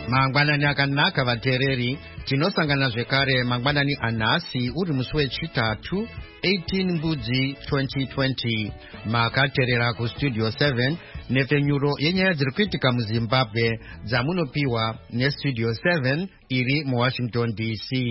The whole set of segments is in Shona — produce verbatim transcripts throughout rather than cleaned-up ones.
Mangwanani akanaka vatereri, tinosangana zvekare mangwanani anhasi uri musi wechitatu eighteen Mbudzi twenty twenty. Makaterera kustudio seven nepfenyuro yenyaya dziri kuitika muZimbabwe dzamunopiwa nestudio seven iri muWashington D C.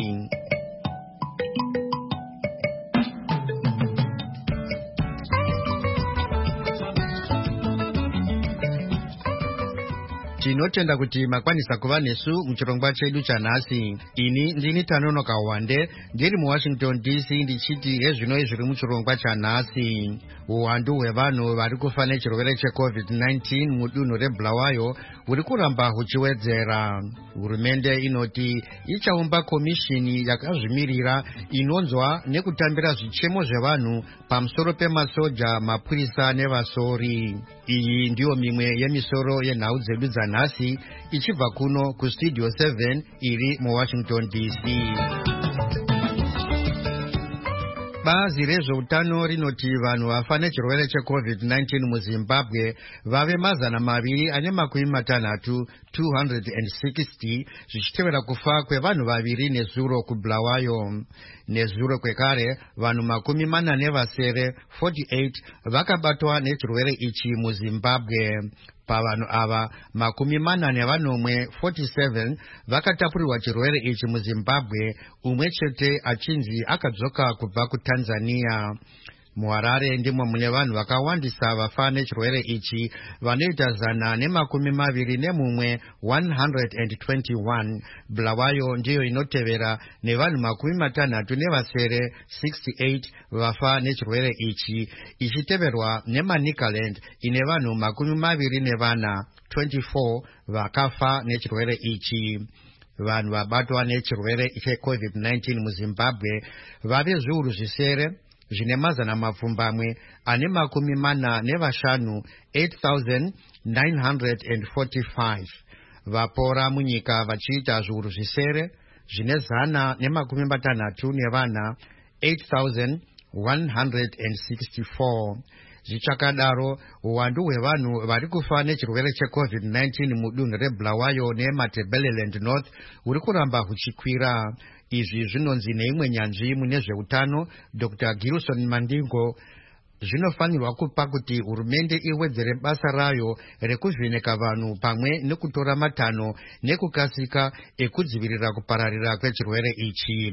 Tinotenda kuti makwanisa kuva nesu muchirongwa chedu chanhasi. Ini ndini Tanonoka Wande ndiri muWashington D C ndichiti hezvino zviri muchirongwa chanhasi. Uwandu hwevanhu vari kufa nechirwere checovid nineteen mudunhu reBulawayo huri kuramba huchiwedzera. Hurumende inoti ichaumba komishini yakazvimirira inonzwa nekutambira zvichemo zvevanhu pamusoro pemasoja, mapurisa nevasori. Iyi ndiyo mimwe yemisoro yenhau dzedu dzanhasi ichibva kuno kustudio seven iri muWashington D C. Bazi rezveutano rinoti vanhu vafa nechirwere checovid nineteen muZimbabwe vave mazana maviri ane makumi matanhatu two hundred sixty zvichitevera kufa kwevanhu vaviri nezuro kuBulawayo. Nezuro kwekare vanhu makumi mana nevasere forty-eight vakabatwa nechirwere ichi muZimbabwe. Pavanhu ava makumi mana nevanomwe forty-seven vakatapurirwa chirwere ichi muZimbabwe, umwe chete achinzi akadzoka kubva kuTanzania. MuHarare ndimo mune vanhu vakawandisa vafa nechirwere ichi vanoita zana nemakumi maviri nemumwe one hundred twenty-one. Bulawayo ndiyo inotevera nevanhu makumi matanhatu nevasere sixty-eight vafa nechirwere ichi, ichiteverwa neManicaland ine vanhu makumi maviri nevana twenty-four vakafa nechirwere ichi. Vanhu vabatwa nechirwere checovid nineteen muZimbabwe vave zviuru zvisere zvine mazana mapfumbamwe ane makumi mana nevashanu eight thousand nine hundred forty-five. Vapora munyika vachiita zviuru zvisere zvine zana nemakumi matanhatu nevana eight thousand one hundred sixty-four. Zvichakadaro uwandu hwevanhu vari kufa nechirwere checovid nineteen mudunhu reBulawayo neMatabeleland North huri kuramba huchikwira. Izvi zvinonzi neimwe nyanzvi mune zveutano Doctor Gilson Mandingo zvinofanirwa kupa kuti hurumende iwedzere basa rayo rekuvheneka vanhu pamwe nekutora matanho nekukasika ekudzivirira kupararira kwechirwere ichi.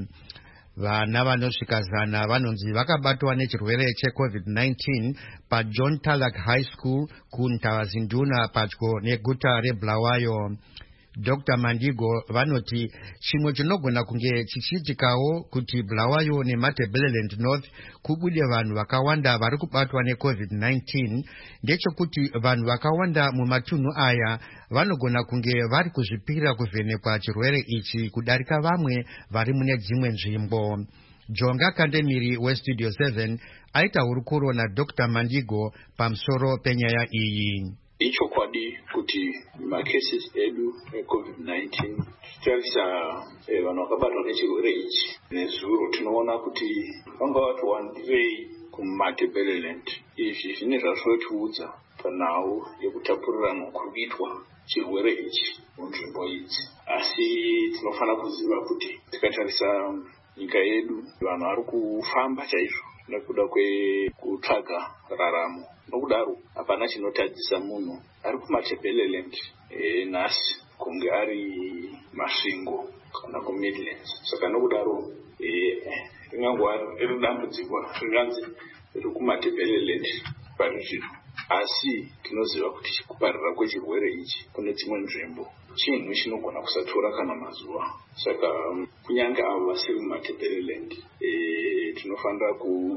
Vana vanosvika zana vanonzi vakabatwa nechirwere checovid nineteen paJohn Talak High School kuNtavazinduna padyo neguta reBulawayo. Doctor Mandigo vanoti chimwe chinogona kunge chichiitikawo kuti Bulawayo neMatabeleland North kubude vanhu vakawanda vari kubatwa necovid nineteen ndechekuti vanhu vakawanda mumatunhu aya vanogona kunge vari kuzvipira kuvhenekwa chirwere ichi kudarika vamwe vari mune dzimwe nzvimbo. Jonga Kandemiri westudio seven aita hurukuro naDoctor Mandigo pamusoro penyaya iyi. Ichokwadi kuti macases edu ecovid nineteen titarisa vanhu vakabatwa nechirwere ichi nezuro tinoona kuti vanga vatowandirei kuMatabeleland. Izvi zvine zvazvinotiudza panhau yekutapurirana kuri kuitwa chirwere ichi munzvimbo idzi. Asi tinofanira kuziva kuti tikatarisa nyika yedu vanhu vari kufamba chaizvo nekuda kwekutsvaga raramo. Nokudaro hapana chinotadzisa munhu ari kuMatabeleland e, nhasi kunge ari Masvingo kana kuMidlands. Saka nokudaro ringangova riri dambudziko ringanzi riri kuMatabeleland pari zvino. Asi tinoziva kuti kuparira kwechirwere ichi kune dzimwe nzvimbo chinhu chinogona kusatora kana mazuva. Saka kunyange avo vasiri kuMatabeleland e, tinofanira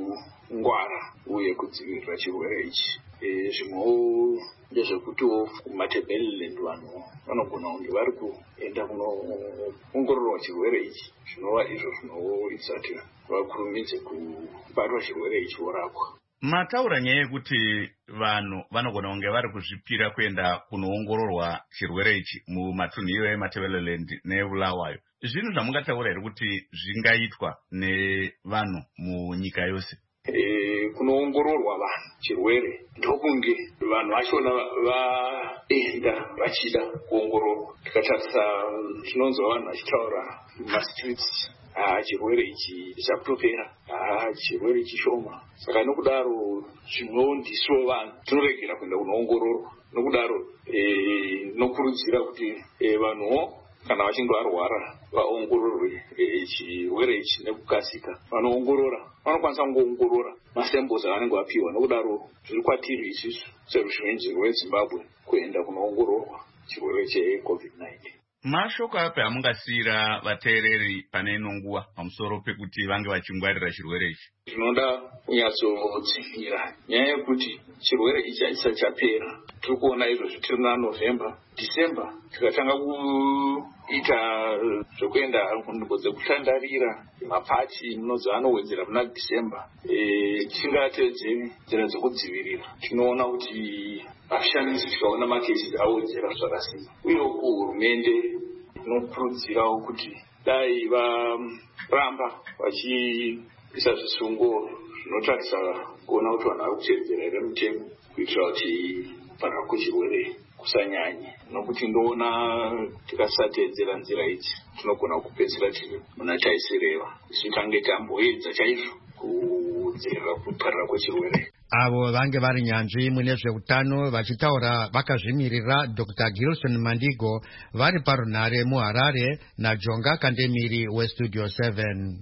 kungwara uye kudzivirira chirwere ichi. E, zvimwewo ndezvekutiwo kuMatabeleland vanhu vanogona kunge vari kuenda kunoongororwa chirwere ichi, zvinova izvo zvinoita kuti vakurumidze kubatwa chirwere ichi vorapwa. Mataura nyaya yekuti vanhu vanogona kunge vari kuzvipira kuenda kunoongororwa chirwere ichi mumatunhu iwayo eMatabeleland neBulawayo. Zvinhu zvamungataura here kuti zvingaitwa nevanhu munyika yose? E, kunoongororwa vanhu chirwere ndokunge vanhu vachona vaenda vachida kuongororwa. Tikatarisa tinonzwa vanhu vachitaura mumastreets, ah chirwere ichi chakutopera, ah chirwere chishoma. Saka nokudaro zvinondisiwo vanhu tinoregera kuenda kunoongororwa. Nokudaro eh, nokurudzira kuti eh, vanhuwo kana vachinge varwara vaongororwe chirwere ichi nekukasika. Vanoongorora vanokwanisa kungoongorora masamples avanenge vapiwa. Nokudaro zviri kwatiri isusu seruzhinji rweZimbabwe kuenda kunoongororwa chirwere checovid nineteen. Mashoko api amungasiyira vateereri pane ino nguva pamusoro pekuti vange vachingwarira chirwere ichi? Tinoda kunyatsodzivirira nyaya yekuti chirwere ichi hachisati chapera. Tiri kuona izvozvo tiri muna November, December tikatanga kuita zvokuenda kunzvimbo dzekutandarira mapati munonzi anowedzera muna December. E, tisingatedzeri nzira dzekudzivirira tinoona kuti vashandisi tikaona makesi awedzera zvakasimba. Uye hurumende inokurudzirawo kuti dai varamba vachiisa zvisungo zvinotarisa kuona kuti vanhu vari kuteedzera here mitemo kuitira kuti kuparara kwechirwere kusanyanye. Nokuti ndoona tikasateedzera nzira idzi tinogona kupedzisira tiri muna taisireva. Isu tange tamboedza chaizvo kudzivirira kuparara kwechirwere. Avo vange vari nyanzvi mune zveutano vachitaura vakazvimirira Doctor Gilson Mandigo vari parunhare muHarare naJonga Kandemiri weStudio seven.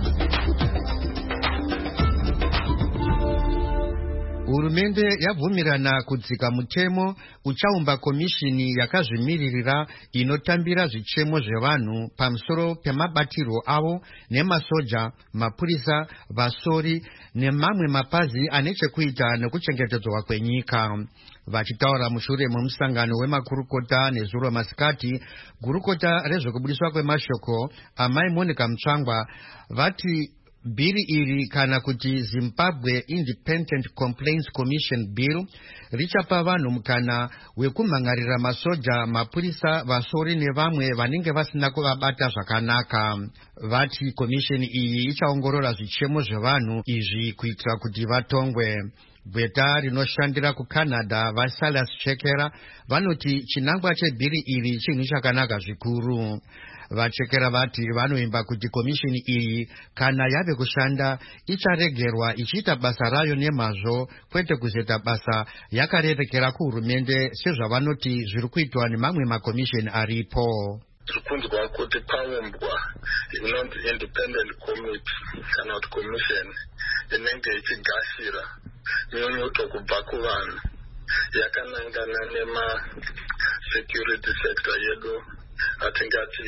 Hurumende yabvumirana kudzika mutemo uchaumba komishini yakazvimiririra inotambira zvichemo zvevanhu pamusoro pemabatiro avo nemasoja, mapurisa, vasori nemamwe mapazi ane chekuita nekuchengetedzwa kwenyika. Vachitaura mushure memusangano wemakurukota nezuro masikati, gurukota rezvekubudiswa kwemashoko amai Monica Mutsvangwa vati bhiri iri kana kuti Zimbabwe Independent Complaints Commission Bill richapa vanhu mukana wekumhangarira masoja, mapurisa, vasori nevamwe vanenge vasina kuvabata zvakanaka. Vati komisheni iyi ichaongorora zvichemo zvevanhu izvi kuitira kuti vatongwe. Bweta rinoshandira kuCanada vaSilas Chekera vanoti chinangwa chebhiri iri chinhu chakanaka zvikuru. Vachekera vati vanoimba kuti komishini iyi kana yave kushanda icharegerwa ichiita basa rayo nemazvo, kwete kuzoita basa yakarerekera kuhurumende sezvavanoti zviri kuitwa nemamwe makomishini aripo. Tirikunzwa kuti paumbwa inonzi independent committee kana kuti commission inenge ichigashira nyunyuto kubva kuvanhu yakanangana nema security sector yedu, atingati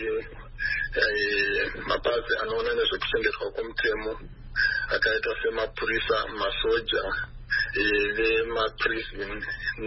eh, mapazi anoona nezvekuchengetwa kwomutemo akaita semapurisa, masoja, eh, vemaprison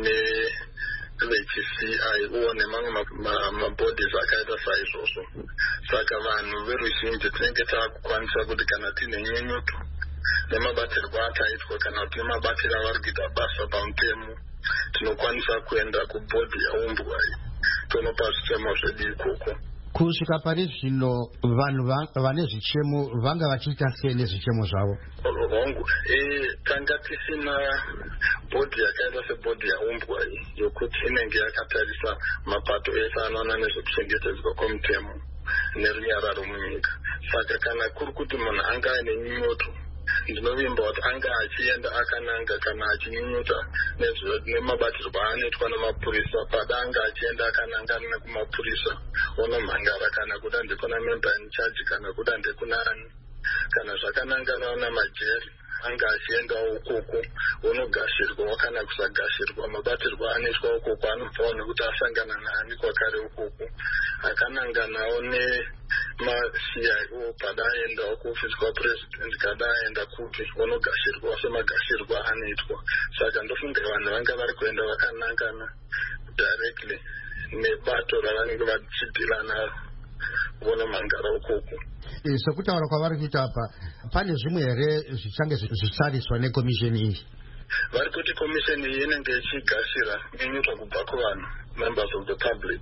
nevechi-C I uwo nemamwe mabodies akaita saizvozvo. Saka vanhu veruzhinji tinenge taakukwanisa kuti kana tine nyunyuto nemabatirwo akaitwa kana kuti nemabatiro avari kuita basa pamutemo, tinokwanisa kuenda kubhodhi yaumbwa iyi tonopa zvichemo zvedu ikoko. Kusvika pari zvino vanhu vane zvichemo vanga vachiita sei nezvichemo zvavo? Hongu, eh tanga tisina bhodhi yakaita sebhodhi yaumbwa iyi yokuti inenge yakatarisa mapato ese anoona nezvekuchengetedzwa kwomutemo nerunyararo munyika. Saka kana kuri kuti munhu anga ane nyunyuto, ndinovimba kuti anga achienda akananga kana achinyunyuta nemabatirwo anoitwa namapurisa, pada anga achienda akananga nekumapurisa onomhangara kana kuda ndekuna member in charge kana kuda ndekuna ani, kana zvakananganawo namajeri anga achiendawo ukoko onogashirwa kana kusagashirwa. Mabatirwo anoitwa ukoko anobvawo nekuti asangana naani kwakare ukoko, akananganawo nema-C I O pada aendawo kuofisi kwapresident kada aenda kupi onogashirwa semagashirwa anoitwa. Saka ndofunga vanhu vanga vari kuenda vakanangana directly nebato ravanenge vachidhila naro vonomhangara ukoko. Sekutaura kwavari kuita apa, pane zvimwe here zvichange zvitsariswa nekomisheni iyi? Vari kuti komisheni iyi inenge ichigashira nyunyuto kubva kuvanhu, members of the public,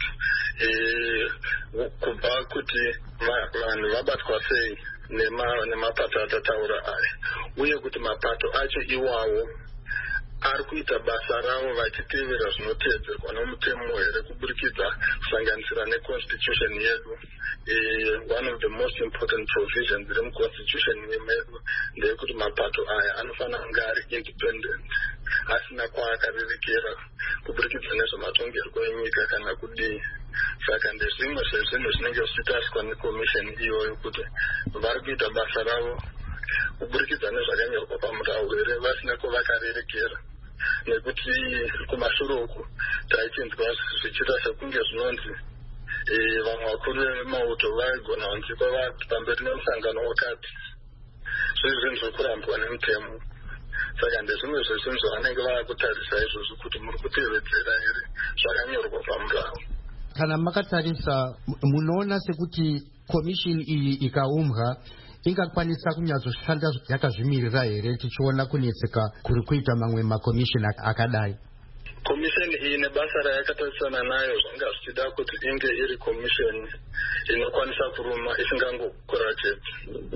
kubva kuti vanhu vabatwa sei nemapato atataura aya, uye kuti mapato acho iwawo ari kuita basa ravo vachitevera zvinotedzerwa nomutemo here kuburikidza kusanganisira neconstitution yedu. Uh, one of the most important provisions in the constitution yedu ndeyekuti mapato aya anofanira kunge ari independent, asina kwaakarerekera kuburikidza nezvematongerwo enyika kana kudii. Saka ndezvimwe zvezvinhu zvinenge zvichitaswa nekomisheni iyoyo kuti vari kuita basa ravo kuburikidza nezvakanyorwa pamurau here vasina kwavakarerekera. Nekuti kumashure uku taichinzwa zvichiita sekunge zvinonzi vamwe vakuru vemauto vaigona kunzikwa vati pamberi nemusangano wakati zviri zvinhu zvekurambwa nemutemo. Saka ndezvimwe zvezvinhu zvavanenge vava kutarisa izvozvo kuti muri kutevedzera here zvakanyorwa pamurau. Kana makatarisa munoona sekuti komishini iyi ikaumbwa ingakwanisa kunyatsoshanda yakazvimirira here tichiona kunetseka kuri kuita mamwe makomishini akadai? Komisheni iyi nebasa rayakatarisana nayo zvanga zvichida kuti inge iri komisheni inokwanisa kuruma isingangokura chete.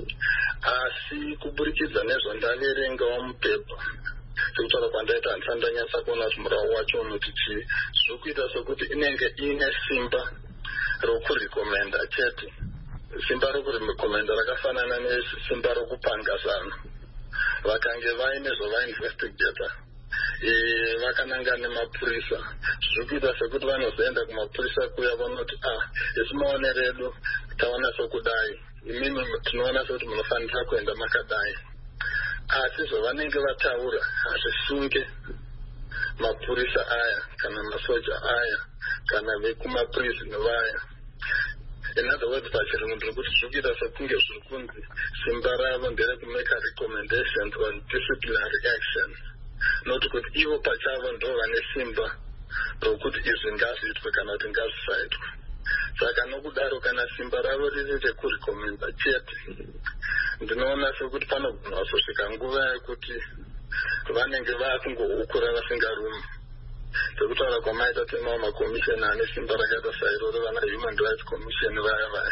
Asi kuburikidza nezvo ndaverengawo mupepa sekutaura kwandaita handisati ndanyatsa kuona kuti murau wacho unoti chii. Zviri kuita sekuti inenge ine simba rokurekomenda chete. Simba rokurekomenda rakafanana nesimba rokupanga zano. Vakange vaine zvavainvestigata vakananga nemapurisa, zviri kuita sekuti vanozoenda kumapurisa kuya vanoti ah isi maonero edu taona sokudai, imimi tinoona sekuti munofanira kuenda makadai. Asi zvavanenge vataura hazvisunge mapurisa aya kana masoja aya kana vekumapurisi vaya. In other words, pachirungu ndiri kuti zviri kuita sekunge zviri kunzi simba ravo nderekumake recommendations on disciplinary action, not kuti ivo pachavo ndo vane simba rokuti izvi ngazviitwe kana kuti ngazvisaitwe. Saka nokudaro kana simba ravo riri rekurekomenda chete, ndinoona sekuti panogona kuzosvika nguva yekuti vanenge vakungoukura vasingarumi. Sekutaura kwamaita temawo makomisheni ane simba rakaita sairoro, vana Human Rights Commission vaya vaya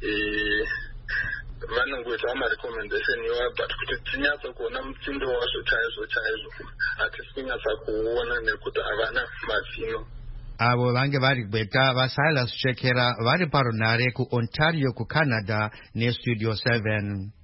vanongoita marecommendation iwayo, but kuti tinyatsa kuona mutsindo wazvo chaizvo chaizvo hatisi kunyatsa kuona nekuti havana mazino. Avo vange vari Gweta vaSilas Chekera vari parunare kuOntario kuCanada neStudio seven.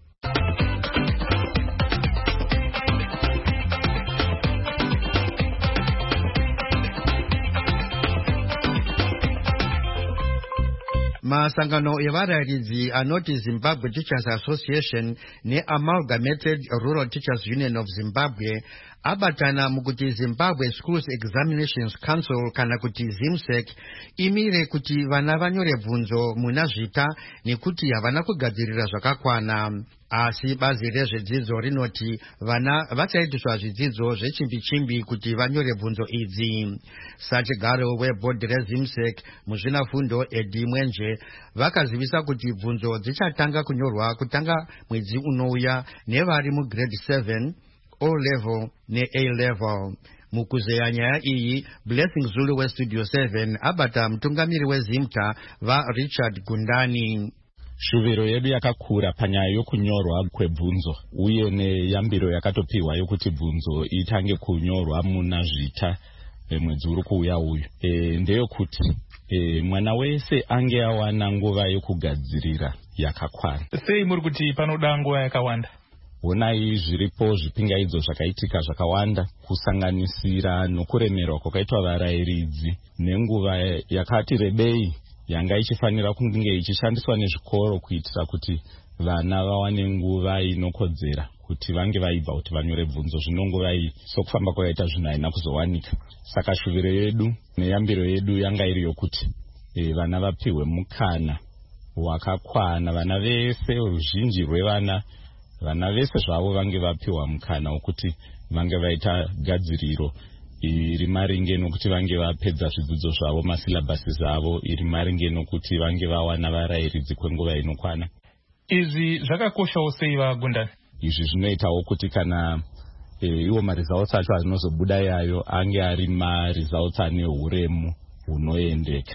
Masangano evarayiridzi anoti Zimbabwe Teachers Association neAmalgamated Rural Teachers Union of Zimbabwe abatana mukuti Zimbabwe Schools Examinations Council kana kuti ZIMSEC imire kuti vana vanyore bvunzo muna zvita nekuti havana kugadzirira zvakakwana. Asi bazi rezvedzidzo rinoti vana vachaitiswa zvidzidzo zvechimbi-chimbi kuti vanyore bvunzo idzi. Sachigaro webhodhi rezimsec muzvinafundo Edi Mwenje vakazivisa kuti bvunzo dzichatanga kunyorwa kutanga mwedzi unouya nevari mugrade seven, O level ne-A level. Mukuzeya nyaya iyi Blessing Zulu weStudio seven abata mutungamiri wezimta va Richard Gundani. Shuviro yedu yakakura panyaya yokunyorwa kwebvunzo uye neyambiro yakatopiwa yokuti bvunzo itange kunyorwa muna zvita mwedzi uri kuuya uyu. E, ndeyokuti e, mwana wese ange awana nguva yokugadzirira yakakwana. Sei muri kuti panoda nguva yakawanda? Onai zviripo zvipingaidzo zvakaitika zvakawanda kusanganisira nokuremerwa kwakaitwa varayiridzi nenguva yakati rebei yanga ichifanira kunge ichishandiswa nezvikoro kuitira kuti vana vawane nguva inokodzera kuti vange vaibva kuti vanyore bvunzo. Zvino nguva iyi sokufamba kwakaita zvinhu haina kuzowanika. Saka shuviro yedu neyambiro yedu yanga iri yokuti e, vana vapiwe mukana wakakwana. Vana vese, ruzhinji rwevana, vana vese zvavo vange vapiwa mukana wokuti vange vaita gadziriro iri maringe nokuti vange vapedza zvidzidzo zvavo, masilabhasi zavo, iri maringe nokuti vange vawana varayiridzi kwenguva inokwana. Izvi zvakakoshawo sei vaGundani? Izvi zvinoitawo kuti kana e, iwo maresults acho anozobuda yayo ange ari maresults ane huremu hunoendeka.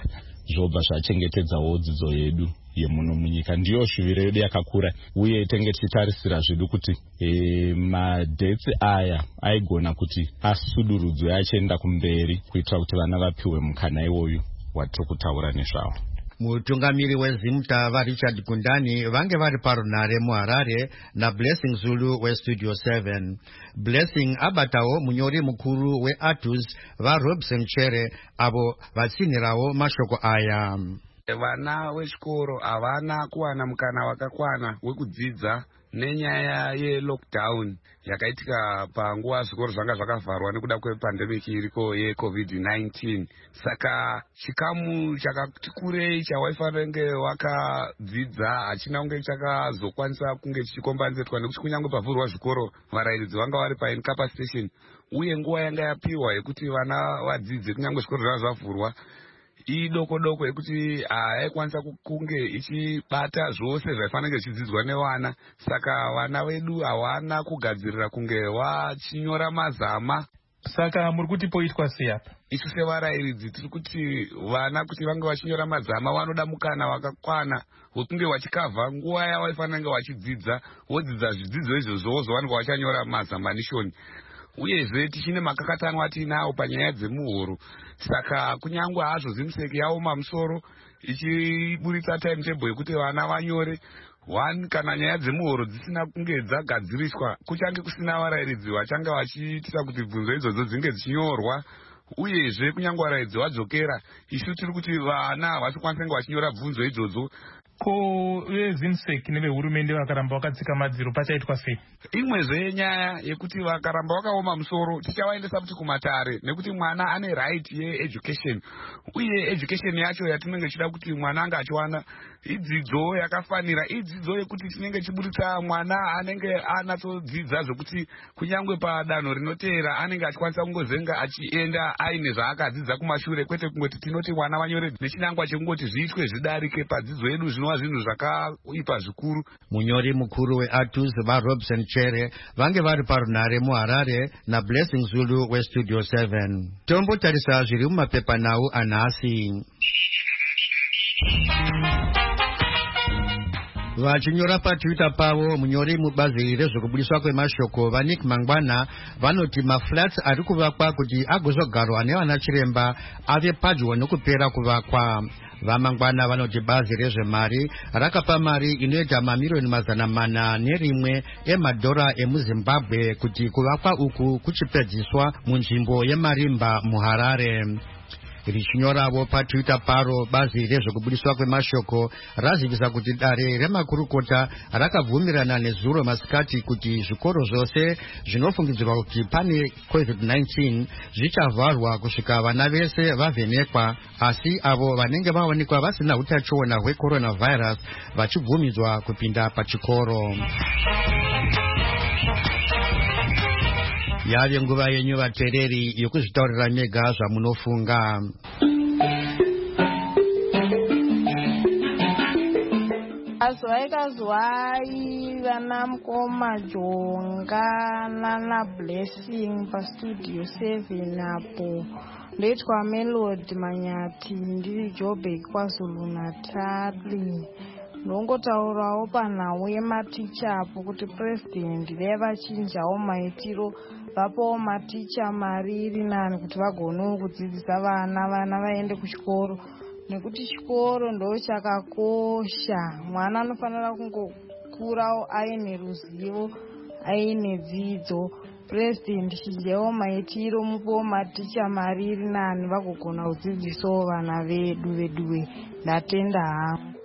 zvobva zvachengetedzawo dzidzo yedu yemuno munyika. Ndiyo shuviro yedu yakakura, uye tenge tichitarisira zvedu kuti e, madhetsi aya aigona kuti asudurudzwe achienda kumberi kuitira kuti vana vapiwe mukana iwoyu watiri kutaura nezvawo. Mutungamiri wezimta vaRichard Gundani vange vari parunare muHarare naBlessing Zulu weStudio seven. Blessing abatawo munyori mukuru weAtus vaRobson Chere avo vatsinirawo mashoko aya. Vana vechikoro havana kuwana mukana wakakwana wekudzidza nenyaya yelockdown yakaitika panguva zvikoro zvanga zvakavharwa nekuda kwepandemic iriko yecovid nineteen. Saka chikamu chakati kurei chawaifanenge wakadzidza hachina kunge chakazokwanisa kunge chichikombanzirwa nekuti kunyange pavhurwa zvikoro varairidzi vanga vari paincapacitation, uye nguva yanga yapiwa yekuti vana vadzidze kunyange zvikoro zvanga zvavhurwa idoko doko yekuti haikwanisa kunge ichibata zvose zvaifanenge zvichidzidzwa nevana. Saka vana vedu hawana kugadzirira kunge vachinyora mazama. Saka muri kuti poitwa sei apa? Isu sevarairidzi tiri kuti vana kuti vange vachinyora mazama vanoda mukana wakakwana wekunge vachikavha nguva yavaifanenge vachidzidza, vodzidza zvidzidzo izvozvo vozovanenge vachanyora mazamanishoni. Uyezve tichine makakatanwa tinawo panyaya dzemuhoro. Saka kunyangwe hazvo zimuseki yaoma musoro ichiburitsa timetable yekuti vana vanyore one kana nyaya dzemuhoro dzisina kunge dzagadziriswa, kuchange kusina varairidzi vachanga vachiitira kuti bvunzo idzodzo dzinge dzichinyorwa. Uyezve kunyange varairidzi vadzokera, isu tiri kuti vana havachikwanisa kunge vachinyora bvunzo idzodzo. Ko vezimseki nevehurumende vakaramba vakatsika madziro pachaitwa sei? Imwezve nyaya yekuti vakaramba vakaoma musoro tichavaendesa kuti kumatare, nekuti mwana ane right yeeducation, uye education yacho yatinenge chida kuti mwana anga achiwana idzidzo yakafanira, idzidzo yekuti tinenge chiburitsa mwana anenge anatsodzidza zvokuti kunyange padanho rinoteera anenge achikwanisa kungozenga achienda aine zvaakadzidza kumashure, kwete kungoti tinoti mwana vanyore nechinangwa chekungoti zviitwe zvidarike padzidzo yedu zvinova zvinhu zvakaipa zvikuru. Munyori mukuru weAtus vaRobson Chere vange vari parunare muHarare naBlessing Zulu weStudio seven. Tombotarisa zviri mumapepa nawo anhasi. Vachinyora paTwitter pavo, munyori mubazi rezvekubudiswa kwemashoko vaNick Mangwana vanoti maflats ari kuvakwa kuti agozogarwa nevana chiremba ave padyo nokupera kuvakwa. Vamangwana vanoti bazi rezvemari rakapa mari inoita mamiriyoni mazana mana nerimwe emadhora emuZimbabwe kuti kuvakwa uku kuchipedziswa munzvimbo yeMarimba muHarare. Richinyoravo paTwitter paro, bazi rezvekubudiswa kwemashoko razivisa kuti dare remakurukota rakabvumirana nezuro masikati kuti zvikoro zvose zvinofungidzirwa kuti pane covid nineteen zvichavharwa kusvika vana vese vavhenekwa, asi avo vanenge vawanikwa vasina utachiona hwecoronavirus vachibvumidzwa kupinda pachikoro. Yave nguva yenyu vateereri yokuzvitaurira mega zvamunofunga. Azwaikazwai vana mukoma Jonga nana Blessing paStudio seven apo. Ndoitwa Melody Manyati, ndiri Joburg KwaZulu Natal. Ndongotaurawo panhau yematicha apo kuti president vevachinjawo maitiro vapawo maticha mari iri nani kuti vagonewo kudzidzisa vana vana vaende kuchikoro, nekuti chikoro ndo chakakosha. Mwana anofanira kungokurawo aine ruzivo, aine dzidzo. President chinjawo maitiro, mupawo maticha mari iri nani vagogona kudzidzisawo vana vedu veduwe. Ndatenda hangu.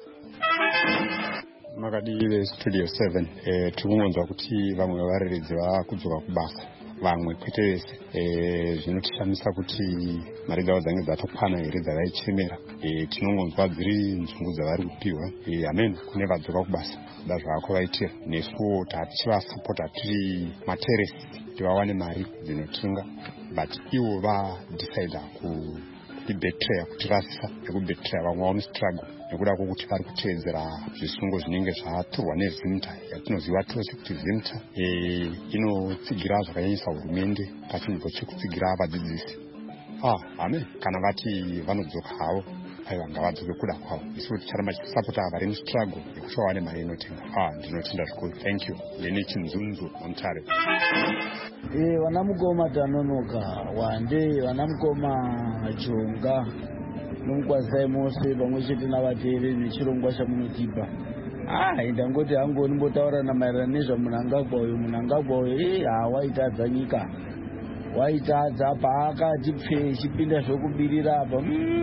Makadire Studio seven eh tikungonzwa kuti vamwe varairidzi vakudzoka kubasa, vamwe kwete vese. eh zvinotishamisa kuti mari dzavo dzange dzatokwana here dzavaichemera. eh tinongonzwa dziri nzvungu dzavari kupiwa. eh amen, kune vadzoka kubasa da zvako vaitira, nesu tachivasapota tiri materisi kuti vawane mari dzinotunga, but ivo vadecida kubetreya, kutirasisa nekubetreya. Vamwe vanostruggle nekuda kwokuti vari kuteedzera zvisungo zvinenge zvaturwa nezimta yatinoziva tose kuti zimta e, inotsigira zvakanyanyisa hurumende pachinzvimbo chekutsigira vadzidzisi. ah amen, kana vati vanodzoka havo aiwa ngavadzoke kuda kwavo. Isu ticharamba tichisapota vari mustruggle yekuti vawane mari inotenga. Ah, ndinotenda zvikuru. Thank you. Ndini Chinzunzu Montare. Eh, vana mukoma Tanonoka, Wande, vana mukoma Jonga, nomukwazi mose pamwe chete navateereri nechirongwa chamunotipa. Ah, ndangoti hangu nimbotaurana maererano nezvaMnangagwa uyu. Mnangagwa uyu eh hawaitadza nyika. Waitadza paakati pfe chipinda zvokubirira apa.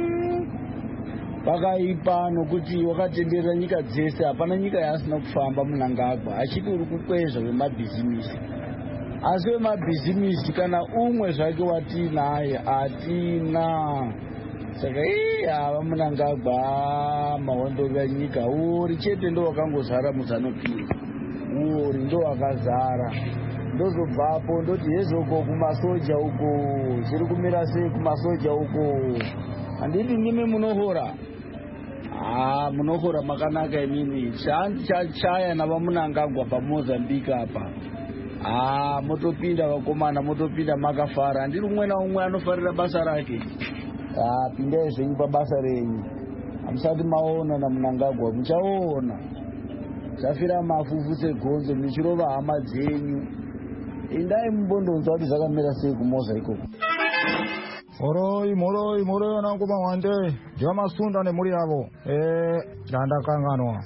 Pakaipa nokuti wakatenderera nyika dzese, hapana nyika yaasina kufamba Mnangagwa. Achiti uri kukwezva wemabhizimisi. Asi wemabhizimisi kana umwe zvake watinaye atina. Saka ii hava Mnangagwa mahondoro enyika uri chete ndo wakangozara muZANU-PF. Uri ndo wakazara. Ndozobvapo ndoti hezoko kumasoja uko zviri kumira sei kumasoja uko. Handiti ndimi munohora. Ah, munohora makanaka imimi. Chachaya navaMnangagwa paMozambique apa. Ah, motopinda vakomana, motopinda makafara. Handiri umwe naumwe anofarira basa rake. Ah, pindai zvenyu pabasa renyu. Hamusati maona naMnangagwa, muchaona. Zvafira mafufu segonzo muchirova hama dzenyu. Indai mumbondonzwa kuti zvakamira sei kuMoza ikoko. Moroi, moroi, moroi wanangu Mawande. Ndiwa masunda nemuri yavo. Eh, ndandakanganwa.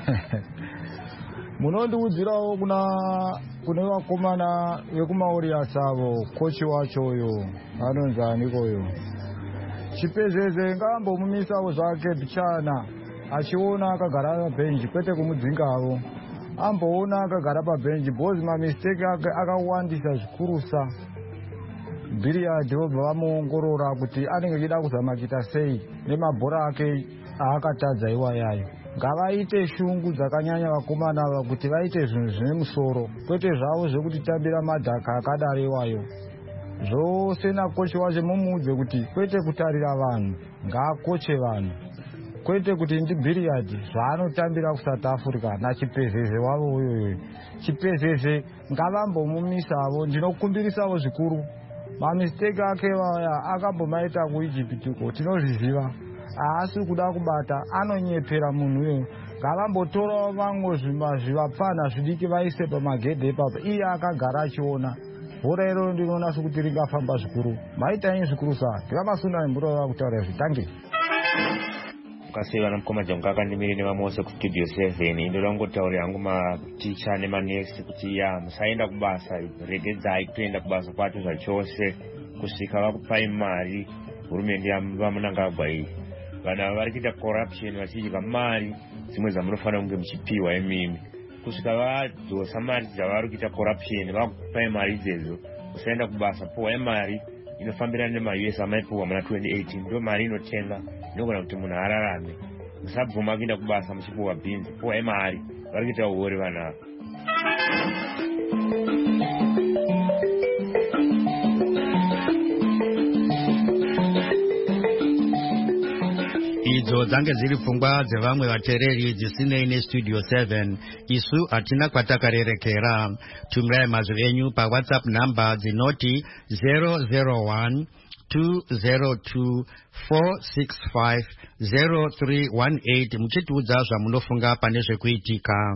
Munondiudzirawo kuna kune vakomana vekumaoriasi avo, kochi wacho uyo anonzi anikoyo. Chipezeze ngambomumisawo zvake bichana achiona akagara pabhenji kwete kumudzingavo. Amboona akagara pabhenji bhozi mamistake ake akawandisa zvikurusa. Bhiriyadhi vobva vamuongorora kuti anenge achida kuzama kuita sei nemabhora ake aakatadza iwayayo. Ngavaite shungu dzakanyanya vakomana ava kuti vaite zvinhu zvine musoro, kwete zvavo zvekuti tambira madhaka akadaro iwayo. Zvose nakochi wacho mumuudze kuti kwete kutarira vanhu, ngaakoche vanhu. Kwete kuti ndi Bhiriyadhi zvaanotambira kuSouth Africa nachipezeze wavo uyoyo. Chipezeze ngavambomumisavo, ndinokumbirisawo zvikuru. Mamistake ake vaya akambomaita kuIjipiti tinozviziva. Haasi kuda kubata, anonyepera munhu uyo. Ngavambotorawo vamwe zvivapfana zvidiki vaise pamagedhe ipapo, iye akagara achiona. Bhora iro ndinoona sekuti ringafamba zvikuru. Maitai zvikuru saa, ndikamasunda nembura kutaura zvitange. Ukasiva namukoma Jonga akandimirira nevamose kustudio seven. Indorangotaurira hangu maticha nemanesi kuti ya musaenda kubasa, regedzai kutoenda kubasa kwacho zvachose kusvika vakupai mari hurumende yaMnangagwa iyi. Vanhu vari kuita corruption vachidya mari dzimwe dzamunofanira kunge muchipiwa imimi. Kusvika vadzosa mari dzavari kuita corruption vakupai mari idzedzo, usaenda kubasa, puwai mari inofambirana nema-U S amaipuwa muna twenty eighteen. Ndo mari inotenga inogona kuti munhu ararame. Musabvuma kuenda kubasa muchipuwa bhinzi, puwai mari. Vari kuita uori vanhu ava. Idzo dzange dziri pfungwa dzevamwe vateereri dzisinei nestudio seven. Isu hatina kwatakarerekera. Tumirai mazwi enyu paWhatsApp namba dzinoti zero zero one two zero two four six five zero three one eight muchitiudza zvamunofunga pane zvekuitika.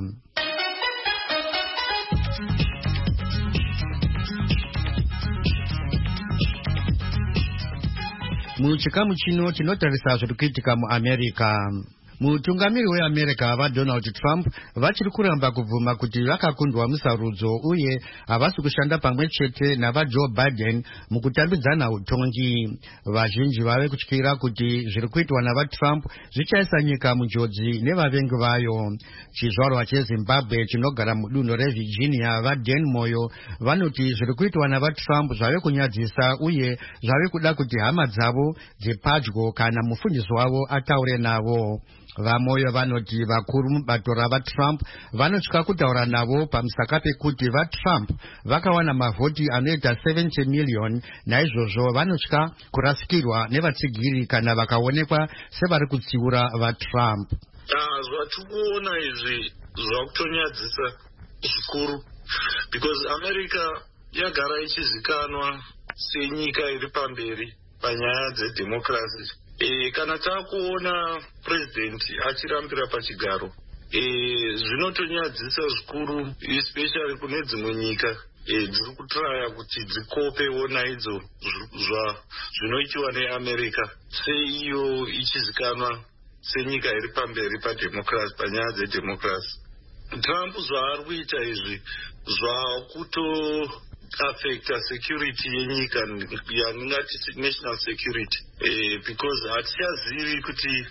Muchikamu chino chinotarisa zviri kuitika muAmerica. Mutungamiri weAmerica vaDonald Trump vachiri kuramba kubvuma kuti vakakundwa musarudzo uye havasi kushanda pamwe chete navaJoe Biden mukutambidzana utongi. Vazhinji vave kutyira kuti zviri kuitwa navaTrump zvichaisa nyika munjodzi nevavengi vayo. Chizvarwa cheZimbabwe chinogara mudunhu reVirginia vaDan Moyo vanoti zviri kuitwa navaTrump zvave kunyadzisa uye zvave kuda kuti hama dzavo dzepadyo kana mufundisi wavo ataure navo. Vamoyo vanoti vakuru mubato ravaTrump vanotya kutaura navo pamusaka pekuti vaTrump vakawana mavhoti anoita seventy million, naizvozvo vanotya kurasikirwa nevatsigiri kana vakaonekwa sevari kutsiura vaTrump. Zvatikuona izvi zvakutonyadzisa zvikuru, because America yagara ichizikanwa senyika iri pamberi panyaya dzedemocracy e, kana takuona president achirambira pachigaro e, zvinotonyadzisa zvikuru especially kune dzimwe nyika e, dziri kutraya kuti dzikopewo naidzo zvinoitiwa neamerica seiyo ichizikanwa senyika iri pamberi pademocracy, panyaya dzedemocracy. Trump zvaari kuita izvi zvakuto affecta security yenyika yandingati national security eh, because hatichazivi kuti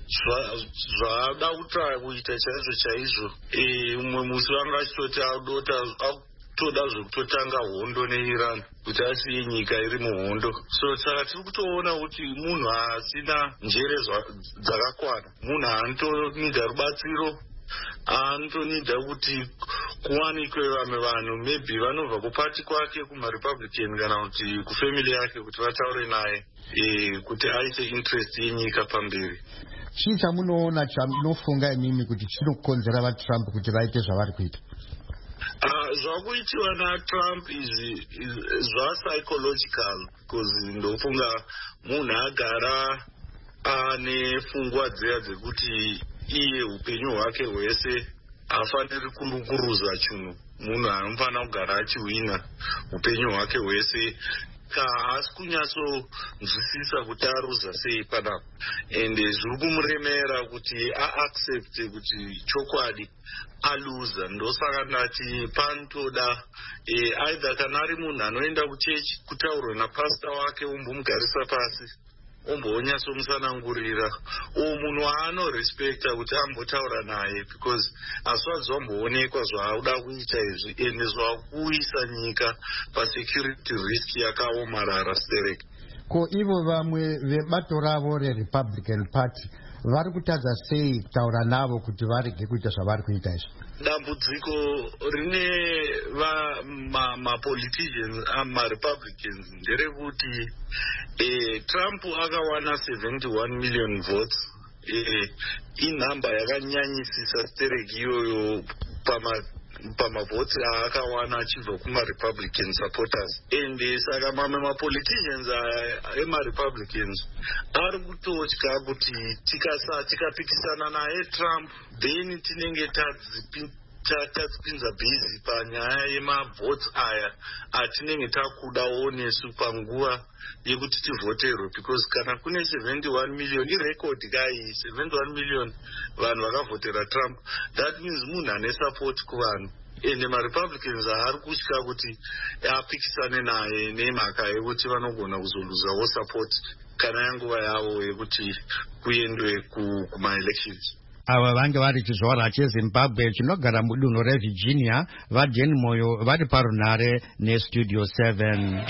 zvaada kutraya kuita chaizvo chaizvo umwe musi vanga achitoti adota toda zvekutotanga hondo neiran kuti asiye nyika iri muhondo. So saka tiri kutoona kuti munhu asina njere dzakakwana, munhu anotonida rubatsiro, anotonida kuti kuwanikwe vamwe vanhu maybe vanobva kupati kwake kumarepublican kana kuti kufamily yake kuti vataure naye e, kuti aise interest yenyika pamberi. Chii chamunoona chamunofunga imimi kuti chinokonzera vaTrump kuti vaite zvavari kuita? Uh, zvakuitiwa naTrump izvi zvapsychological because ndofunga munhu agara ane pfungwa dziya dzekuti iye upenyu hwake hwese hafaniri kundukuruza chinhu. Munhu anofanira kugara achiwina upenyu hwake hwese, haasi kunyatsonzwisisa kuti aruza sei panapo, ende zviri kumuremera kuti aaccepte kuti chokwadi aluza. Ndosaka ndati panotoda e, aidha kana ari munhu anoenda kuchechi kutaurwa napasta wake ombomugarisa pasi ombonyatsomusanangurira uwo munhu waanorespekta kuti ambotaura naye because aswadzi wamboonekwa zvaakuda kuita izvi ende zvakuisa nyika pasecurity risk yakaomarara stereki. Ko ivo vamwe vebato ravo reRepublican Party vari kutadza sei kutaura navo kuti varege kuita zvavari kuita izvi? Dambudziko rine mapoliticians amaRepublicans nderekuti e, Trump akawana seventy-one million votes e, inhamba yakanyanyisisa stereki iyoyo pama pamavhotsi aakawana achibva kumaRepublican supporters, ende saka mamwe mapoliticians emaRepublicans ari kutotya kuti tikapikisana naye Trump then tinenge tadzipinza bhizi panyaya yemavhotsi aya atinenge takudawo nesu panguva yekuti tivhoterwe, because kana kune seventy-one million irekodi kai seventy-one million vanhu vakavhotera Trump, that means munhu ane support kuvanhu, ende maRepublicans ari kutya kuti apikisane naye nemhaka yekuti vanogona kuzoluzawo support kana yanguva yavo yekuti kuendwe kuma-elections. Ava vange vari chizvara cheZimbabwe chinogara mudunhu reVirginia, vaJeni Moyo vari parunhare neStudio seven.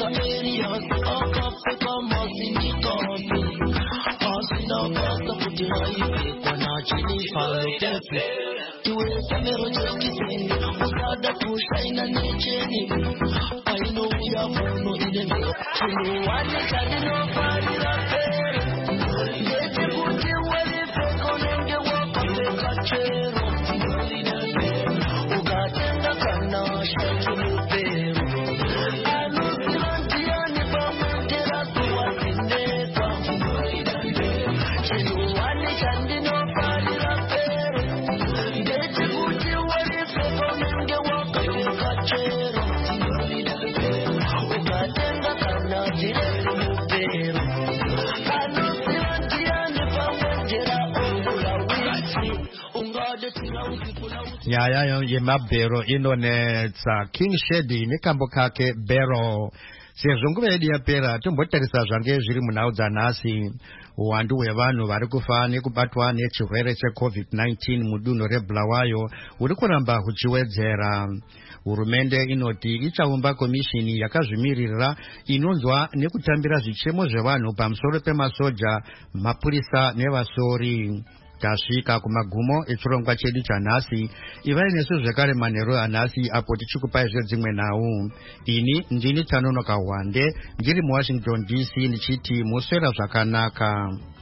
Nyaya yemabhero inonetsa. King Shady nekambo kake bhero. Sezvo nguva yedu yapera tombotarisa zvange zviri munhau dzanhasi. Uwandu hwevanhu vari kufa nekubatwa nechirwere checovid nineteen mudunhu reBulawayo huri kuramba huchiwedzera. Hurumende inoti ichaumba komishini yakazvimiririra inonzwa nekutambira zvichemo zvevanhu pamusoro pemasoja, mapurisa nevasori. Tasvika kumagumo echirongwa chedu chanhasi. Ivai nesu zvekare manheru anhasi apo tichikupai zvedzimwe nhau. Ini ndini Tanonoka Wande ndiri muWashington D C ndichiti muswera zvakanaka.